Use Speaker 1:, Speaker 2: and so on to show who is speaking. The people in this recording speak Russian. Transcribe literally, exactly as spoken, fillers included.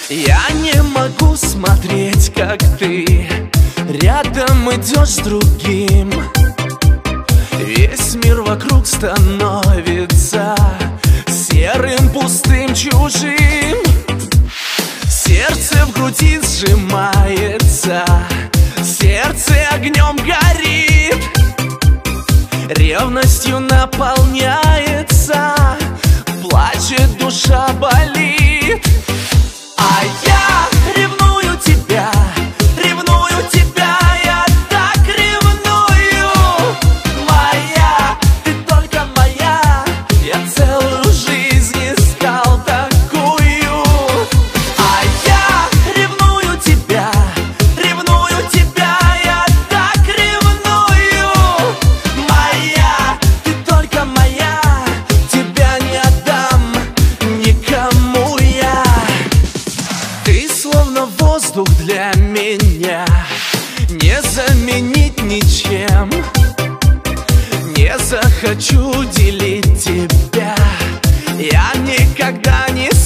Speaker 1: Я не могу смотреть, как ты рядом идешь с другим. Весь мир вокруг становится серым, пустым, чужим. Сердце в груди сжимается, сердце огнем горит, ревностью наполняется, плачет, душа болит. А я ревную тебя, ревную тебя, я так ревную. Моя, ты только моя, я целую жизнь искал такую. А я ревную тебя, ревную тебя, я так ревную. Моя, ты только моя, тебя не отдам никому я. Ты словно воздух для меня, не заменить ничем. Не захочу делить тебя, я никогда не